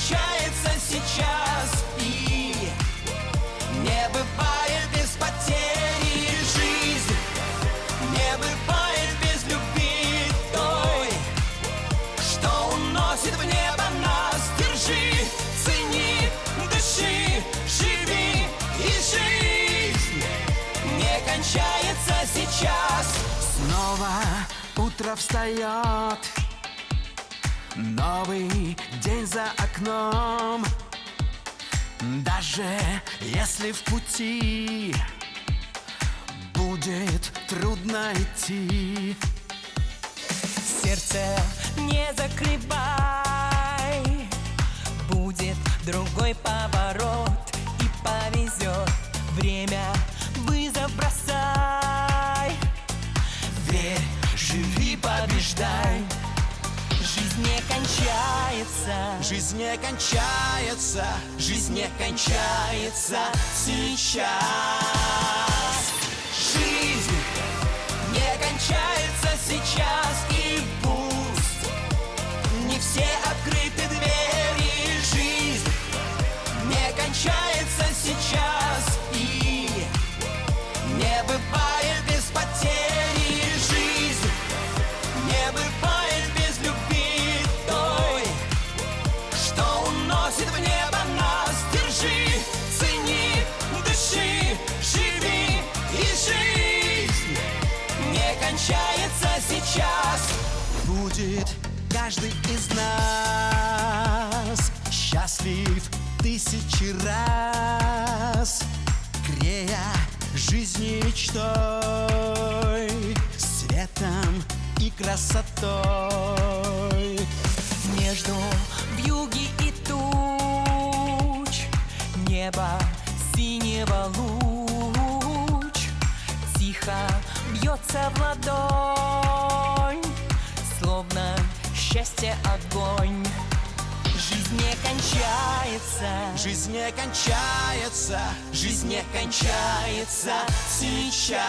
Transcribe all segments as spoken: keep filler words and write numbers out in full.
кончается сейчас, и не бывает без потери. Жизнь не бывает без любви той, что уносит в небо нас. Держи, цени, дыши, живи, и жизнь не кончается сейчас. Снова утро встает, новый день за окном. Даже если в пути будет трудно идти, сердце не закрывай, будет другой поворот и повезет. Время вызов бросай, верь, живи, побеждай. Жизнь не кончается, жизнь не кончается, жизнь не кончается сейчас. Жизнь не кончается сейчас, и пусть не все открыты двери. Жизнь не кончается сейчас, и не бывает без потери. Жизнь не бывает без любви той, что уносит в небо нас. Держи, цени, дыши, живи, и жизнь не кончается сейчас. будет каждый из нас счастлив тысячи раз, грея жизнь мечтой, светом и красотой. между вьюги и туч небо синего луч тихо бьется в ладонь, словно счастье огонь. Жизнь не кончается, Жизнь не кончается, жизнь не кончается сейчас.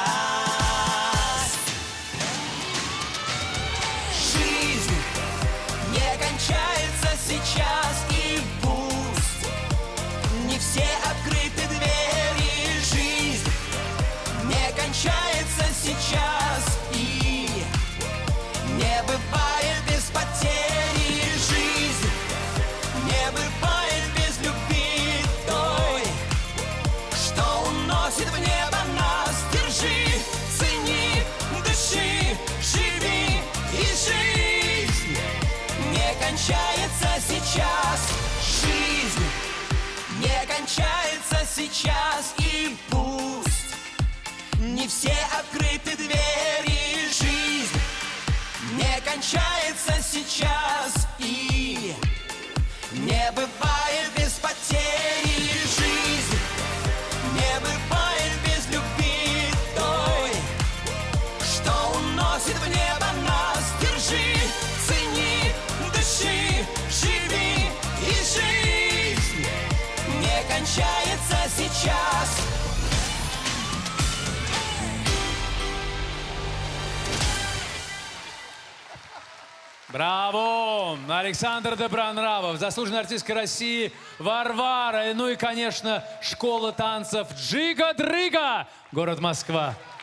Жизнь не кончается сейчас, и пусть не все открыты двери. Жизнь не кончается сейчас, и не бывает без потери. Жизнь не бывает без любви той, что уносит в небо нас. Держи, цени, дыши, живи, и жизнь не кончается сейчас. Жизнь не кончается сейчас, и пусть не все открыты двери. Жизнь не кончается сейчас, и не бывает без потери. Жизнь не бывает без любви той, что уносит в небо нас. Держи, цени, дыши, живи, и жизнь не кончается сейчас. Браво! Александр Добронравов, заслуженная артистка России Варвара. Ну и, конечно, школа танцев Джига-Дрыга, город Москва.